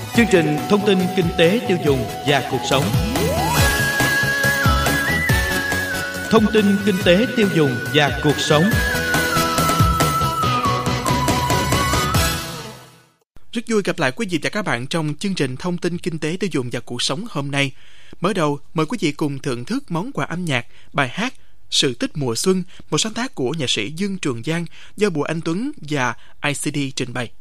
Chương trình thông tin kinh tế tiêu dùng và cuộc sống. Thông tin kinh tế tiêu dùng và cuộc sống. Rất vui gặp lại quý vị và các bạn trong chương trình thông tin kinh tế tiêu dùng và cuộc sống hôm nay. Mở đầu, mời quý vị cùng thưởng thức món quà âm nhạc, bài hát Sự tích mùa xuân, một sáng tác của nhạc sĩ Dương Trường Giang do Bùi Anh Tuấn và ICD trình bày.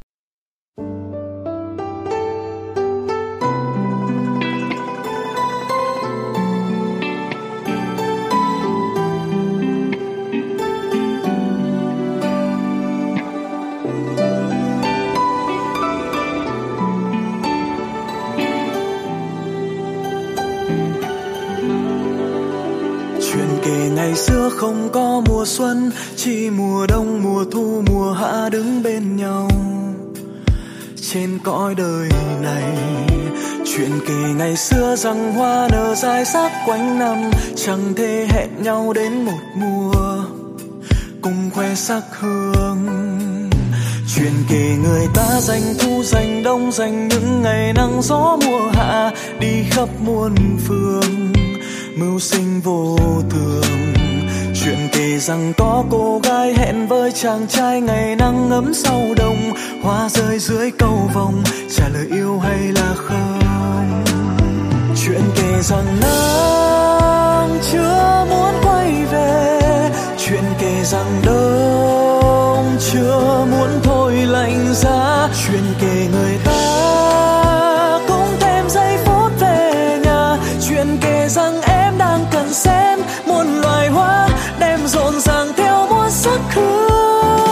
Ngày xưa không có mùa xuân, chỉ mùa đông, mùa thu, mùa hạ đứng bên nhau trên cõi đời này. Chuyện kể ngày xưa rằng hoa nở rải rác quanh năm, chẳng thể hẹn nhau đến một mùa cùng khoe sắc hương. Chuyện kể người ta dành thu dành đông, dành những ngày nắng gió mùa hạ, đi khắp muôn phương mưu sinh vô thường. Chuyện kể rằng có cô gái hẹn với chàng trai ngày nắng ấm sau đông, hoa rơi dưới cầu vồng trả lời yêu hay là không. Chuyện kể rằng nắng chưa muốn quay về, chuyện kể rằng đông chưa muốn thôi lạnh giá. Chuyện kể người ta cũng thêm giây phút về nhà, chuyện kể rằng em đang cần xem muôn loài hoa đem rộn ràng theo muôn sắc hương.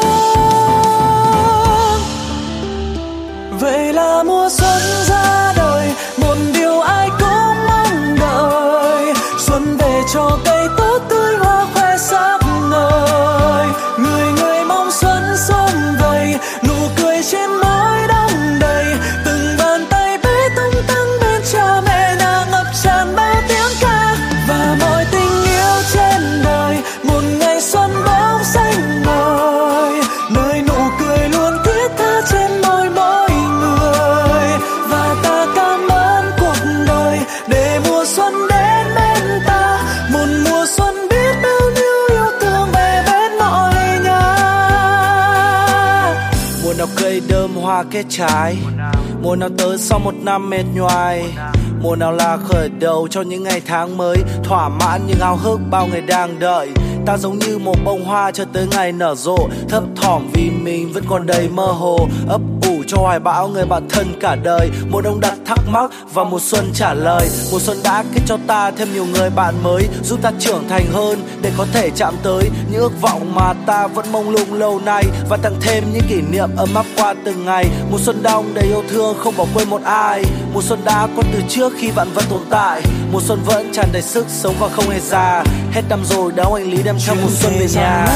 Vậy là mùa xuân ra đời, một điều ai cũng mong đợi. Xuân về cho cây tốt tươi, hoa khoe sắc ngời. Người người mong xuân sum vầy, nụ cười trên môi đong đầy. Từng bàn tay bé tung tăng bên cha mẹ nhà ngập tràn bao tiếng ca. Và mọi tình yêu trên đời, một ngày xuân bóng xanh ngời, nơi nụ cười luôn thiết tha trên môi mỗi người. Và ta cảm ơn cuộc đời để mùa xuân đến bên ta, một mùa xuân biết bao nhiêu yêu thương về bên mọi nhà. Mùa nào cây đơm hoa kết trái, mùa nào tới sau một năm mệt nhoài, mùa nào là khởi đầu cho những ngày tháng mới, thỏa mãn những ao ước bao người đang đợi. Ta giống như một bông hoa cho tới ngày nở rộ, thấp thỏm vì mình vẫn còn đầy mơ hồ, ấp ủ cho hoài bão người bạn thân cả đời. Mùa đông đặt thắc mắc và mùa xuân trả lời. Mùa xuân đã kết cho ta thêm nhiều người bạn mới, giúp ta trưởng thành hơn để có thể chạm tới những ước vọng mà ta vẫn mong lung lâu nay, và tặng thêm những kỷ niệm ấm áp qua từng ngày. Mùa xuân đông đầy yêu thương không bỏ quên một ai. Mùa xuân đã có từ trước khi vạn vật tồn tại. Mùa xuân vẫn tràn đầy sức sống và không hề già. Hết năm rồi đáo hành lý đem theo mùa xuân về nhà.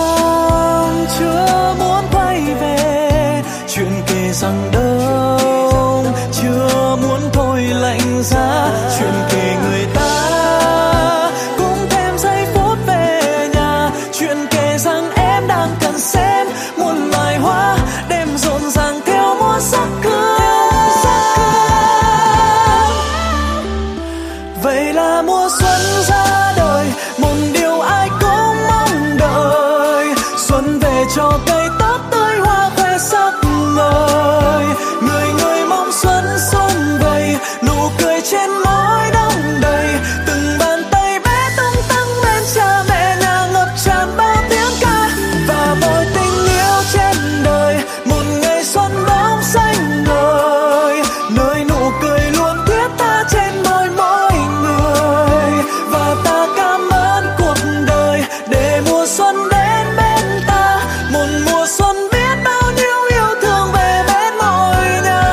Chưa muốn quay về, chuyện kể rằng đông chưa muốn thôi lạnh giá. Chuyện kể người ta cũng thêm giây phút về nhà, chuyện kể rằng em đang cần xem muôn loài hoa đem rộn ràng theo muôn sắc hương. Vậy là mùa xuân ra đời, một điều ai cũng mong đợi. Xuân về cho cây tốt tươi, hoa khoe sắc ngời. Người người mong xuân sum vầy, nụ cười trên môi đong đầy. Từng bàn tay bé tung tăng bên cha mẹ nhà ngập tràn bao tiếng ca. Và mọi tình yêu trên đời, một ngày xuân bóng xanh ngời, nơi nụ cười luôn thiết tha trên môi mỗi người. Và ta cảm ơn cuộc đời để mùa xuân đến bên ta, một mùa xuân biết bao nhiêu yêu thương về bên mọi nhà.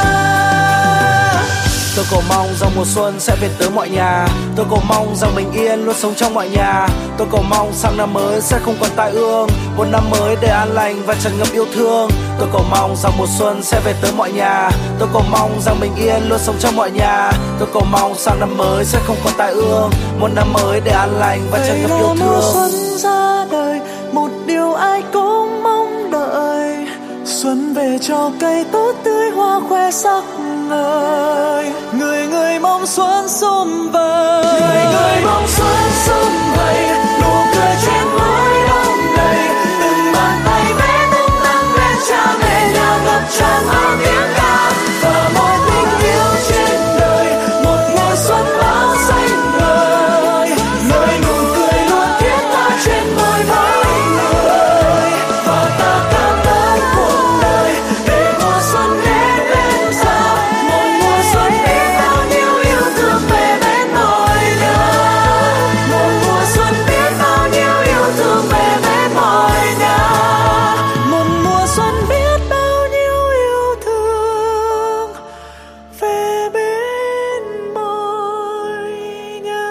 Tôi cầu mong rằng mùa xuân sẽ về tới mọi nhà. Tôi cầu mong rằng bình yên luôn sống trong mọi nhà. Tôi cầu mong sang năm mới sẽ không còn tai ương, một năm mới để an lành và tràn ngập yêu thương. Tôi cầu mong rằng mùa xuân sẽ về tới mọi nhà. Tôi cầu mong rằng bình yên luôn sống trong mọi nhà. Tôi cầu mong sang năm mới sẽ không còn tai ương, một năm mới để an lành và tràn ngập yêu thương. Mùa xuân ra đời, một điều ai cũng mong đợi. Xuân về cho cây tốt tươi, hoa khoe sắc xuân ơi, người người mong xuân sum vầy, người người mong xuân sum vầy, nụ cười trên môi đông đầy, từng bàn tay vẽ tung tăng lên cha mẹ nhà ngập tràn mang tiếng ca và mọi tình yêu trên đời, một mùa xuân bao xanh ngời, nơi nụ cười luôn thiết tha trên môi mỗi người, và ta cảm ơn cuộc đời để mùa xuân đến bên ta, một mùa xuân biết bao nhiêu yêu thương về bên mọi nhà, một mùa xuân biết bao nhiêu yêu thương về bên mọi nhà, một mùa xuân biết bao nhiêu yêu thương về bên mọi nhà.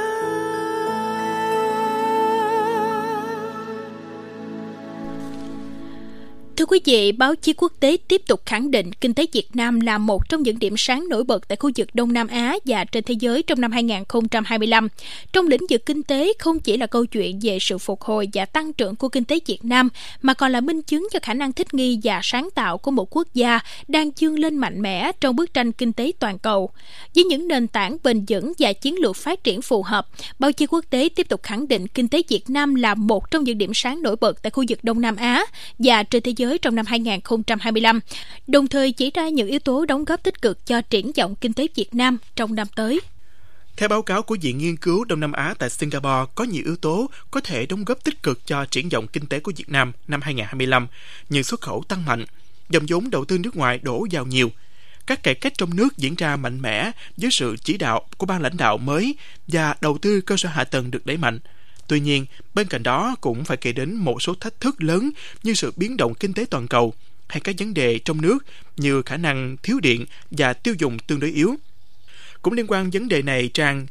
Thưa quý vị, báo chí quốc tế tiếp tục khẳng định kinh tế Việt Nam là một trong những điểm sáng nổi bật tại khu vực Đông Nam Á và trên thế giới trong năm 2025. Trong lĩnh vực kinh tế, không chỉ là câu chuyện về sự phục hồi và tăng trưởng của kinh tế Việt Nam, mà còn là minh chứng cho khả năng thích nghi và sáng tạo của một quốc gia đang vươn lên mạnh mẽ trong bức tranh kinh tế toàn cầu. Với những nền tảng bền vững và chiến lược phát triển phù hợp, báo chí quốc tế tiếp tục khẳng định kinh tế Việt Nam là một trong những điểm sáng nổi bật tại khu vực Đông Nam Á và trên thế giới trong năm 2025, đồng thời chỉ ra những yếu tố đóng góp tích cực cho triển vọng kinh tế Việt Nam trong năm tới. Theo báo cáo của Viện Nghiên cứu Đông Nam Á tại Singapore, có nhiều yếu tố có thể đóng góp tích cực cho triển vọng kinh tế của Việt Nam năm 2025, như xuất khẩu tăng mạnh, dòng vốn đầu tư nước ngoài đổ vào nhiều, các cải cách trong nước diễn ra mạnh mẽ dưới sự chỉ đạo của ban lãnh đạo mới và đầu tư cơ sở hạ tầng được đẩy mạnh. Tuy nhiên, bên cạnh đó cũng phải kể đến một số thách thức lớn như sự biến động kinh tế toàn cầu hay các vấn đề trong nước như khả năng thiếu điện và tiêu dùng tương đối yếu. Cũng liên quan vấn đề này, trang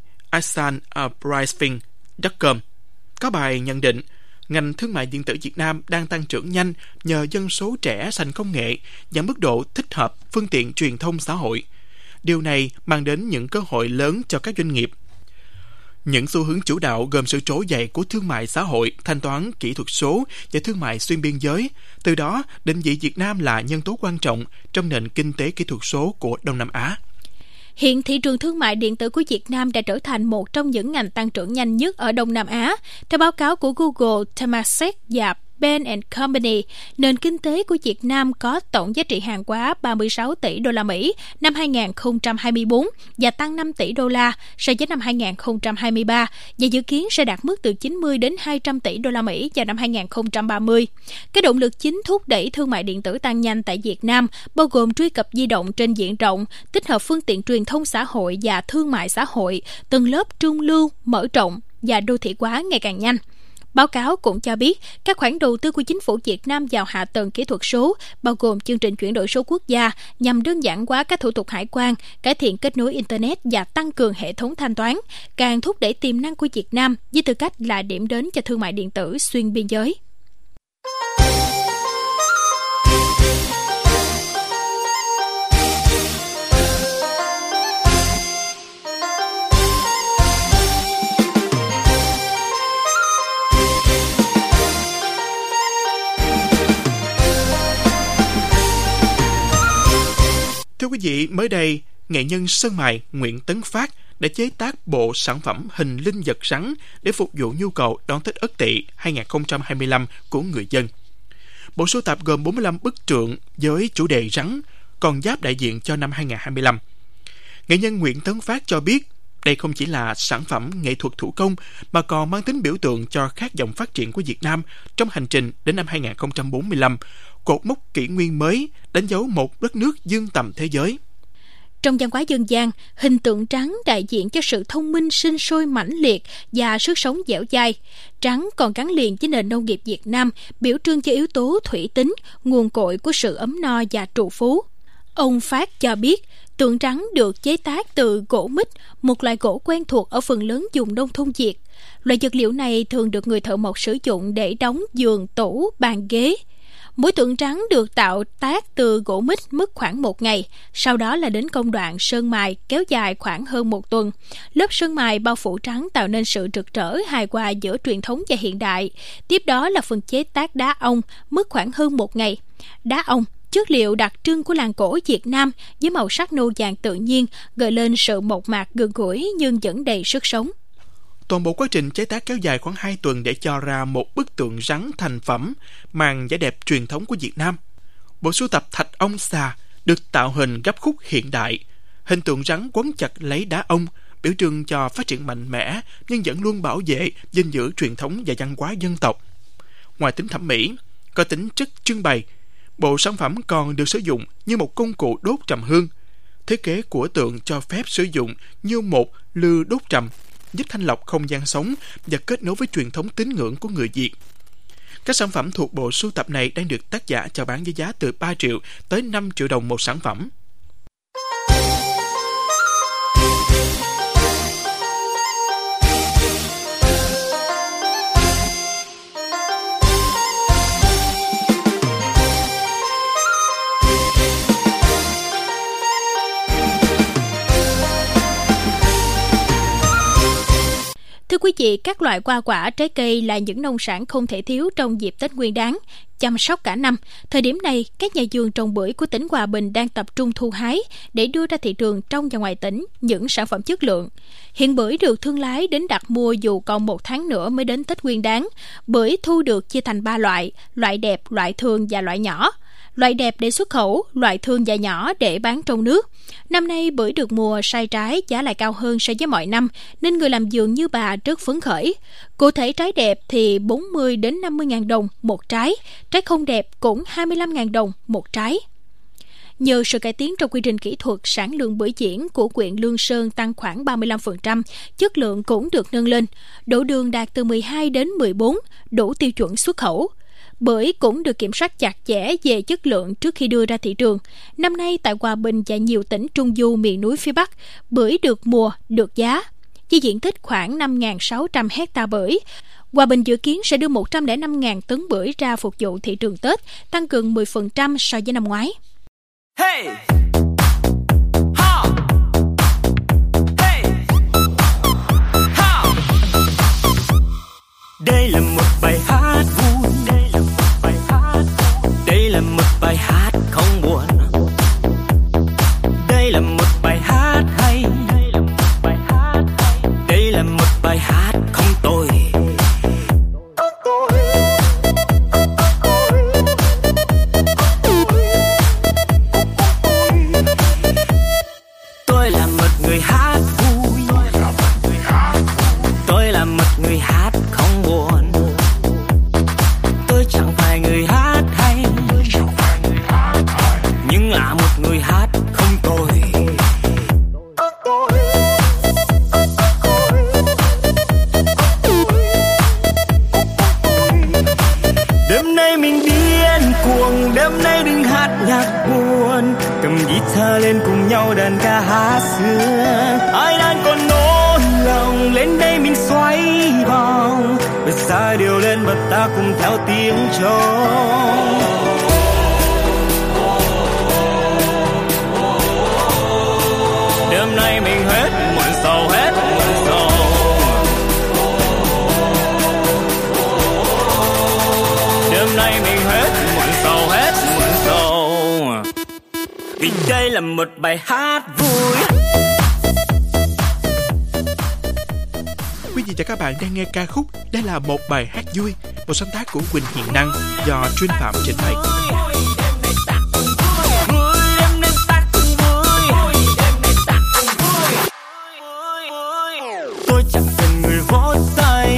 AsianPricing.com có bài nhận định ngành thương mại điện tử Việt Nam đang tăng trưởng nhanh nhờ dân số trẻ sành công nghệ và mức độ thích hợp phương tiện truyền thông xã hội. Điều này mang đến những cơ hội lớn cho các doanh nghiệp. Những xu hướng chủ đạo gồm sự trỗi dậy của thương mại xã hội, thanh toán kỹ thuật số và thương mại xuyên biên giới, từ đó định vị Việt Nam là nhân tố quan trọng trong nền kinh tế kỹ thuật số của Đông Nam Á. Hiện thị trường thương mại điện tử của Việt Nam đã trở thành một trong những ngành tăng trưởng nhanh nhất ở Đông Nam Á. Theo báo cáo của Google, Temasek và Bain & Company, nền kinh tế của Việt Nam có tổng giá trị hàng hóa 36 tỷ đô la Mỹ năm 2024 và tăng 5 tỷ đô la so với năm 2023 và dự kiến sẽ đạt mức từ 90 đến 200 tỷ đô la Mỹ vào năm 2030. Các động lực chính thúc đẩy thương mại điện tử tăng nhanh tại Việt Nam bao gồm truy cập di động trên diện rộng, tích hợp phương tiện truyền thông xã hội và thương mại xã hội, tầng lớp trung lưu mở rộng và đô thị hóa ngày càng nhanh. Báo cáo cũng cho biết các khoản đầu tư của chính phủ Việt Nam vào hạ tầng kỹ thuật số, bao gồm chương trình chuyển đổi số quốc gia nhằm đơn giản hóa các thủ tục hải quan, cải thiện kết nối Internet và tăng cường hệ thống thanh toán, càng thúc đẩy tiềm năng của Việt Nam với tư cách là điểm đến cho thương mại điện tử xuyên biên giới. Thưa quý vị, mới đây, nghệ nhân sơn mài Nguyễn Tấn Phát đã chế tác bộ sản phẩm hình linh vật rắn để phục vụ nhu cầu đón Tết Ất Tỵ 2025 của người dân. Bộ sưu tập gồm 45 bức trượng với chủ đề rắn, con giáp đại diện cho năm 2025. Nghệ nhân Nguyễn Tấn Phát cho biết đây không chỉ là sản phẩm nghệ thuật thủ công mà còn mang tính biểu tượng cho khát vọng phát triển của Việt Nam trong hành trình đến năm 2045, cột mốc kỷ nguyên mới đánh dấu một đất nước dương tầm thế giới. Trong văn hóa dân gian, hình tượng trắng đại diện cho sự thông minh sinh sôi mãnh liệt và sức sống dẻo dai. Trắng còn gắn liền với nền nông nghiệp Việt Nam, biểu trưng cho yếu tố thủy tính, nguồn cội của sự ấm no và trù phú. Ông Phát cho biết, tượng trắng được chế tác từ gỗ mít, một loại gỗ quen thuộc ở phần lớn vùng nông thôn Việt. Loại vật liệu này thường được người thợ mộc sử dụng để đóng giường, tủ, bàn ghế. Mỗi tượng trắng được tạo tác từ gỗ mít mất khoảng 1 ngày, sau đó là đến công đoạn sơn mài kéo dài khoảng hơn 1 tuần. Lớp sơn mài bao phủ trắng tạo nên sự rực rỡ hài hòa giữa truyền thống và hiện đại. Tiếp đó là phần chế tác đá ong mất khoảng hơn 1 ngày. Đá ong chất liệu đặc trưng của làng cổ Việt Nam với màu sắc nâu vàng tự nhiên gợi lên sự mộc mạc gần gũi nhưng vẫn đầy sức sống. Toàn bộ quá trình chế tác kéo dài khoảng 2 tuần để cho ra một bức tượng rắn thành phẩm mang vẻ đẹp truyền thống của Việt Nam. Bộ sưu tập thạch ong xà được tạo hình gấp khúc hiện đại, hình tượng rắn quấn chặt lấy đá ong, biểu trưng cho phát triển mạnh mẽ nhưng vẫn luôn bảo vệ, gìn giữ truyền thống và văn hóa dân tộc. Ngoài tính thẩm mỹ, có tính chất trưng bày, bộ sản phẩm còn được sử dụng như một công cụ đốt trầm hương. Thiết kế của tượng cho phép sử dụng như một lư đốt trầm, giúp thanh lọc không gian sống và kết nối với truyền thống tín ngưỡng của người Việt. Các sản phẩm thuộc bộ sưu tập này đang được tác giả chào bán với giá từ 3 triệu tới 5 triệu đồng một sản phẩm. Thưa quý vị, các loại hoa quả, trái cây là những nông sản không thể thiếu trong dịp Tết Nguyên đán, chăm sóc cả năm. Thời điểm này, các nhà vườn trồng bưởi của tỉnh Hòa Bình đang tập trung thu hái để đưa ra thị trường trong và ngoài tỉnh những sản phẩm chất lượng. Hiện bưởi được thương lái đến đặt mua dù còn 1 tháng nữa mới đến Tết Nguyên đán. Bưởi thu được chia thành 3 loại: loại đẹp, loại thường và loại nhỏ. Loại đẹp để xuất khẩu, loại thường và nhỏ để bán trong nước. Năm nay bưởi được mùa sai trái, giá lại cao hơn so với mọi năm, nên người làm vườn như bà rất phấn khởi. Cụ thể trái đẹp thì 40 đến 50.000 đồng một trái, trái không đẹp cũng 25.000 đồng một trái. Nhờ sự cải tiến trong quy trình kỹ thuật, sản lượng bưởi diễn của huyện Lương Sơn tăng khoảng 35%, chất lượng cũng được nâng lên. Độ đường đạt từ 12 đến 14, đủ tiêu chuẩn xuất khẩu. Bưởi cũng được kiểm soát chặt chẽ về chất lượng trước khi đưa ra thị trường. Năm nay tại Hòa Bình và nhiều tỉnh Trung Du miền núi phía Bắc, bưởi được mùa, được giá. Với diện tích khoảng 5.600 hectare bưởi, Hòa Bình dự kiến sẽ đưa 105.000 tấn bưởi ra phục vụ thị trường Tết, tăng gần 10% so với năm ngoái. Hey! Ha! Hey! Ha! Đây là một bài hát vui, đây là một bài hát không buồn, đây là một bài hát hay, đây là một bài hát không tồi. Tôi là một người hát vui, tôi là một người hát không buồn, tôi chẳng phải người hát hay, nhưng là một người hát không tồi. Đêm nay mình điên cuồng, đêm nay đừng hát nhạc buồn, cầm guitar lên cùng nhau đàn ca hát xưa. Ai đang còn nỗi lòng, lên đây mình xoay vòng, bật ra điều lên và ta cùng theo tiếng trống. Đêm nay mình hết muộn sầu, hết muộn sầu. Đêm nay mình hết muộn sầu, hết muộn sầu. Vì đây là một bài hát vui. Quý vị và các bạn đang nghe ca khúc Đây là một bài hát vui, một sáng tác của Quỳnh Hiền Năng do Trinh Phạm trình bày. Tôi chẳng cần người vỗ tay,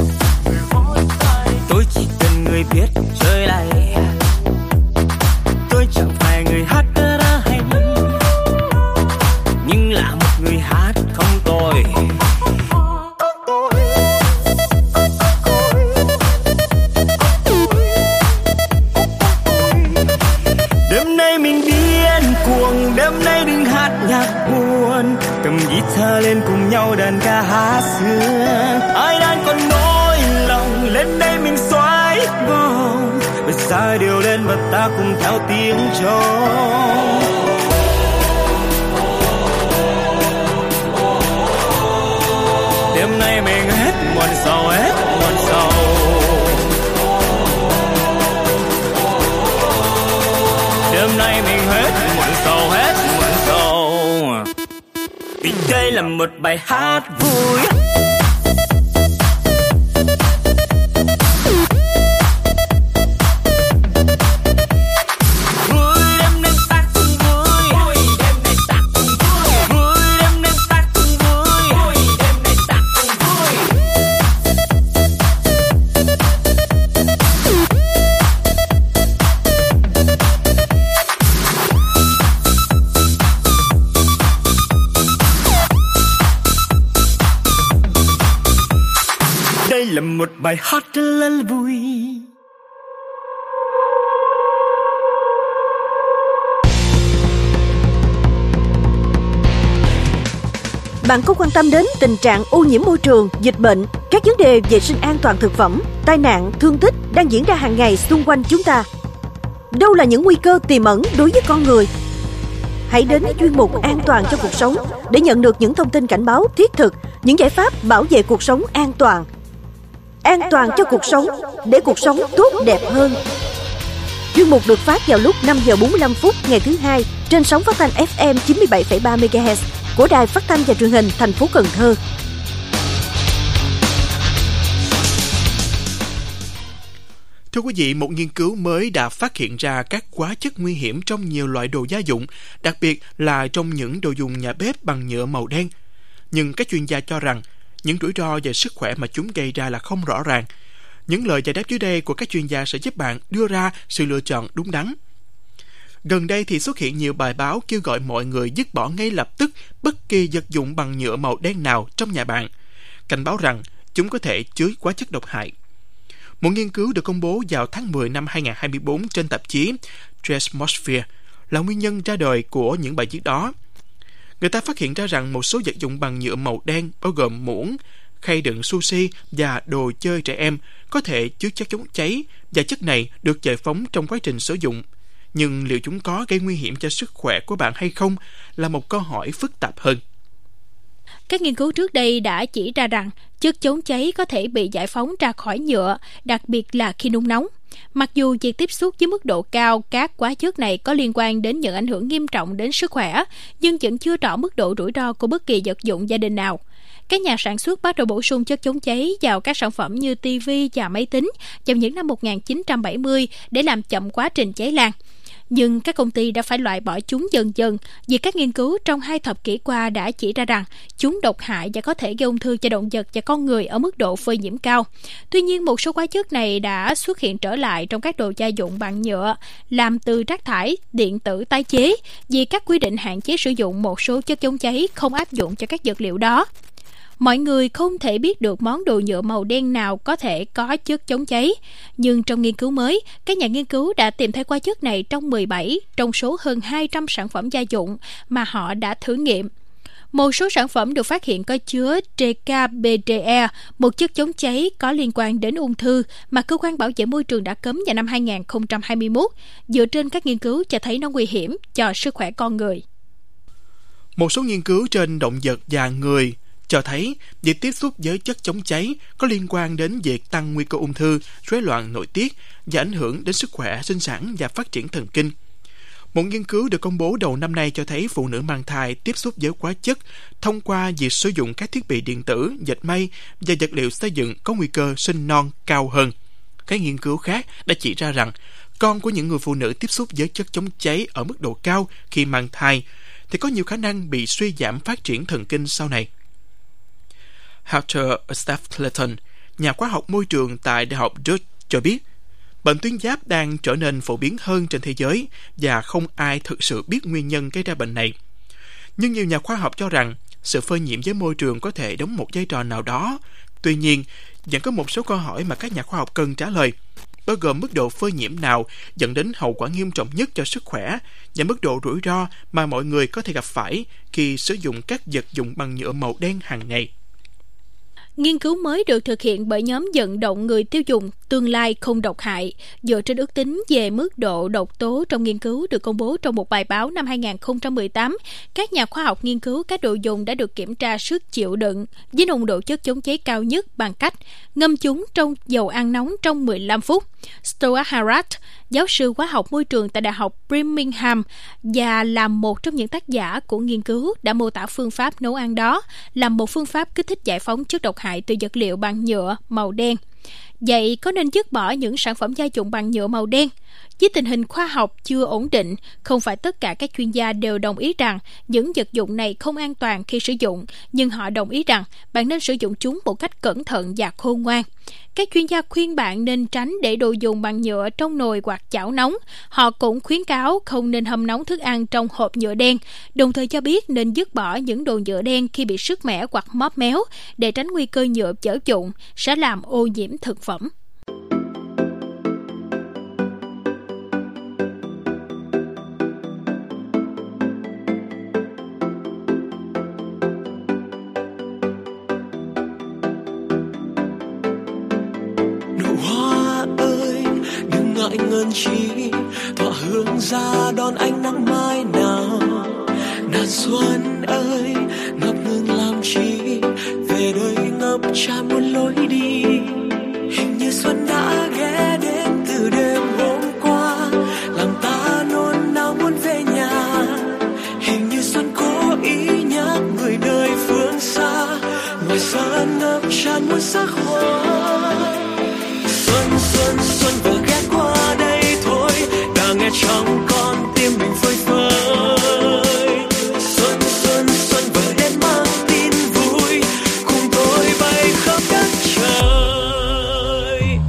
tôi chỉ cần người biết chơi lại. Tôi chẳng phải người hát ra hay, nhưng là một người hát không tồi. Đêm nay mình điên cuồng, đêm nay đừng hát nhạc buồn, cầm guitar lên cùng nhau đàn ca hát xưa. Ai đang còn nỗi lòng, lên đây mình xoay vòng, bật ra điều lên và ta cùng theo tiếng trống. Đêm nay mình hết muộn sầu, hết muộn sầu. đêm nay mình hết muộn sầu, hết muộn sầu. Vì đây là một bài hát vui. Là một bài hát rất là vui. Bạn có quan tâm đến tình trạng ô nhiễm môi trường, dịch bệnh, các vấn đề vệ sinh an toàn thực phẩm, tai nạn, thương tích đang diễn ra hàng ngày xung quanh chúng ta? Đâu là những nguy cơ tiềm ẩn đối với con người? Hãy đến chuyên mục An toàn cho cuộc sống để nhận được những thông tin cảnh báo thiết thực, những giải pháp bảo vệ cuộc sống an toàn. An toàn cho cuộc sống, để cuộc sống tốt đẹp hơn. Chuyên mục được phát vào lúc 5 giờ 45 phút ngày thứ Hai trên sóng phát thanh FM 97,3 MHz của Đài Phát thanh và Truyền hình thành phố Cần Thơ. Thưa quý vị, một nghiên cứu mới đã phát hiện ra các hóa chất nguy hiểm trong nhiều loại đồ gia dụng, đặc biệt là trong những đồ dùng nhà bếp bằng nhựa màu đen. Nhưng các chuyên gia cho rằng những rủi ro về sức khỏe mà chúng gây ra là không rõ ràng. Những lời giải đáp dưới đây của các chuyên gia sẽ giúp bạn đưa ra sự lựa chọn đúng đắn. Gần đây thì xuất hiện nhiều bài báo kêu gọi mọi người dứt bỏ ngay lập tức bất kỳ vật dụng bằng nhựa màu đen nào trong nhà bạn, cảnh báo rằng chúng có thể chứa hóa chất độc hại. Một nghiên cứu được công bố vào tháng 10 năm 2024 trên tạp chí Atmosphere là nguyên nhân ra đời của những bài viết đó. Người ta phát hiện ra rằng một số vật dụng bằng nhựa màu đen bao gồm muỗng, khay đựng sushi và đồ chơi trẻ em có thể chứa chất chống cháy, và chất này được giải phóng trong quá trình sử dụng. Nhưng liệu chúng có gây nguy hiểm cho sức khỏe của bạn hay không là một câu hỏi phức tạp hơn. Các nghiên cứu trước đây đã chỉ ra rằng chất chống cháy có thể bị giải phóng ra khỏi nhựa, đặc biệt là khi nung nóng. Mặc dù việc tiếp xúc với mức độ cao các hóa chất này có liên quan đến những ảnh hưởng nghiêm trọng đến sức khỏe, nhưng vẫn chưa rõ mức độ rủi ro của bất kỳ vật dụng gia đình nào. Các nhà sản xuất bắt đầu bổ sung chất chống cháy vào các sản phẩm như TV và máy tính trong những năm 1970 để làm chậm quá trình cháy lan. Nhưng các công ty đã phải loại bỏ chúng dần dần vì các nghiên cứu trong 2 thập kỷ qua đã chỉ ra rằng chúng độc hại và có thể gây ung thư cho động vật và con người ở mức độ phơi nhiễm cao. Tuy nhiên, một số hóa chất này đã xuất hiện trở lại trong các đồ gia dụng bằng nhựa làm từ rác thải điện tử tái chế vì các quy định hạn chế sử dụng một số chất chống cháy không áp dụng cho các vật liệu đó. Mọi người không thể biết được món đồ nhựa màu đen nào có thể có chất chống cháy, nhưng trong nghiên cứu mới, các nhà nghiên cứu đã tìm thấy hóa chất này trong 17 trong số hơn 200 sản phẩm gia dụng mà họ đã thử nghiệm. Một số sản phẩm được phát hiện có chứa TKBDE, một chất chống cháy có liên quan đến ung thư mà Cơ quan Bảo vệ Môi trường đã cấm vào năm 2021, dựa trên các nghiên cứu cho thấy nó nguy hiểm cho sức khỏe con người. Một số nghiên cứu trên động vật và người cho thấy việc tiếp xúc với chất chống cháy có liên quan đến việc tăng nguy cơ ung thư, rối loạn nội tiết và ảnh hưởng đến sức khỏe, sinh sản và phát triển thần kinh. Một nghiên cứu được công bố đầu năm nay cho thấy phụ nữ mang thai tiếp xúc với hóa chất thông qua việc sử dụng các thiết bị điện tử, dệt may và vật liệu xây dựng có nguy cơ sinh non cao hơn. Các nghiên cứu khác đã chỉ ra rằng con của những người phụ nữ tiếp xúc với chất chống cháy ở mức độ cao khi mang thai thì có nhiều khả năng bị suy giảm phát triển thần kinh sau này. Dr. Stapleton, nhà khoa học môi trường tại Đại học Duke cho biết, bệnh tuyến giáp đang trở nên phổ biến hơn trên thế giới và không ai thực sự biết nguyên nhân gây ra bệnh này. Nhưng nhiều nhà khoa học cho rằng sự phơi nhiễm với môi trường có thể đóng một vai trò nào đó. Tuy nhiên, vẫn có một số câu hỏi mà các nhà khoa học cần trả lời, bao gồm mức độ phơi nhiễm nào dẫn đến hậu quả nghiêm trọng nhất cho sức khỏe và mức độ rủi ro mà mọi người có thể gặp phải khi sử dụng các vật dụng bằng nhựa màu đen hàng ngày. Nghiên cứu mới được thực hiện bởi nhóm vận động người tiêu dùng tương lai không độc hại, dựa trên ước tính về mức độ độc tố trong nghiên cứu được công bố trong một bài báo năm 2018. Các nhà khoa học nghiên cứu các đồ dùng đã được kiểm tra sức chịu đựng với nồng độ chất chống cháy cao nhất bằng cách ngâm chúng trong dầu ăn nóng trong 15 phút. Stuart Harrod, giáo sư hóa học môi trường tại Đại học Birmingham và là một trong những tác giả của nghiên cứu đã mô tả phương pháp nấu ăn đó là một phương pháp kích thích giải phóng chất độc hại từ vật liệu bằng nhựa màu đen. Vậy có nên dứt bỏ những sản phẩm gia dụng bằng nhựa màu đen? Với tình hình khoa học chưa ổn định, không phải tất cả các chuyên gia đều đồng ý rằng những vật dụng này không an toàn khi sử dụng, nhưng họ đồng ý rằng bạn nên sử dụng chúng một cách cẩn thận và khôn ngoan. Các chuyên gia khuyên bạn nên tránh để đồ dùng bằng nhựa trong nồi hoặc chảo nóng. Họ cũng khuyến cáo không nên hâm nóng thức ăn trong hộp nhựa đen, đồng thời cho biết nên dứt bỏ những đồ nhựa đen khi bị sứt mẻ hoặc móp méo để tránh nguy cơ nhựa vỡ vụn sẽ làm ô nhiễm thực phẩm. Ngại ngần chi tỏa hương ra đón ánh nắng mai nào. Nàng xuân ơi ngập ngừng làm chi, về đời ngập tràn muôn lối đi. Hình như xuân đã ghé đến từ đêm hôm qua, làm ta nôn nao muốn về nhà. Hình như xuân cố ý nhắc người đời phương xa, ngoài sân ngập tràn muôn sắc hoa. Xuân xuân xuân vừa ghé qua đây thôi, đã nghe trong con tim mình phơi phới. Xuân xuân xuân vừa đến mang tin vui, cùng tôi bay khắp đất trời.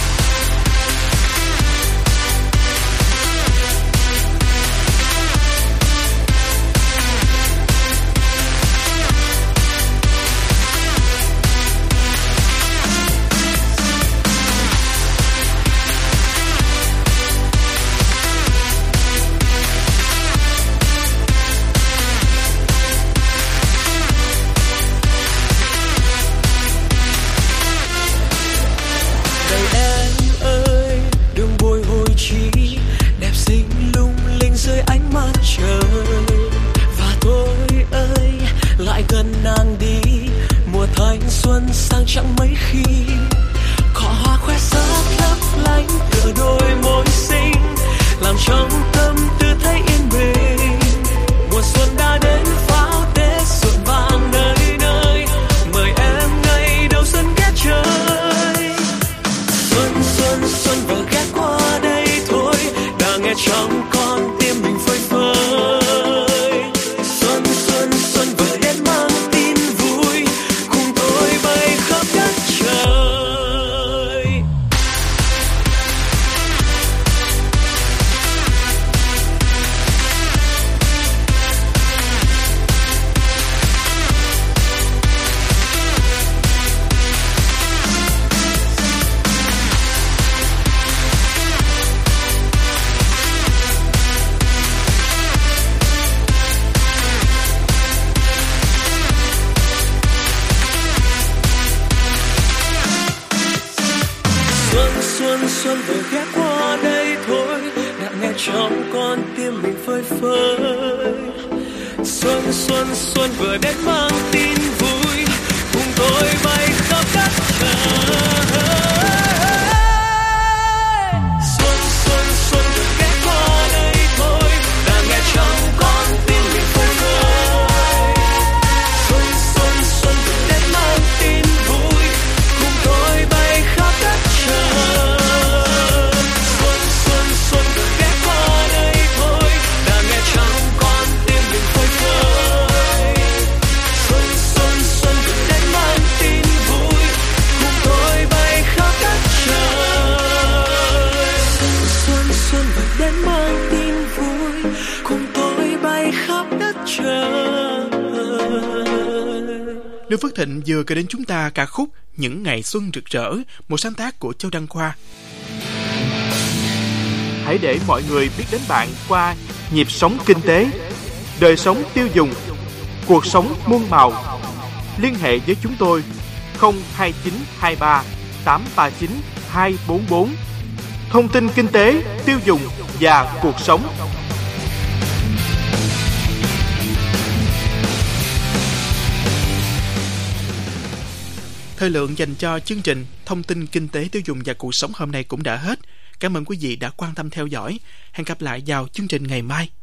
Gần nàng đi, mùa thanh xuân sang chẳng mấy khi, cỏ hoa khoe sắc lấp lánh tựa đôi môi xinh, làm trong tâm tư thấy yên bình. Mùa xuân đã đến pháo tết rộn vàng nơi nơi, mời em ngày đầu xuân ghé chơi. Xuân xuân xuân vừa ghé qua đây thôi, đã nghe trong con tim mình phơi phới. Xuân vừa ghé qua đây thôi, đã nghe trong con tim mình phơi phới. Xuân xuân xuân vừa đến mang tin vui, cùng tôi bay khắp đất trời. Xuân xuân xuân vừa ghé qua đây thôi, đã nghe trong con tim mình phơi phới. Xuân xuân xuân vừa đến mang tin vui, cùng tôi bay khắp đất trời. Lưu Phước Thịnh vừa gửi đến chúng ta ca khúc Những Ngày Xuân Rực Rỡ, một sáng tác của Châu Đăng Khoa. Hãy để mọi người biết đến bạn qua nhịp sống kinh tế, đời sống tiêu dùng, cuộc sống muôn màu. Liên hệ với chúng tôi 02923 839 244. Thông tin kinh tế, tiêu dùng và cuộc sống. Thời lượng dành cho chương trình Thông tin Kinh tế Tiêu dùng và Cuộc sống hôm nay cũng đã hết. Cảm ơn quý vị đã quan tâm theo dõi. Hẹn gặp lại vào chương trình ngày mai.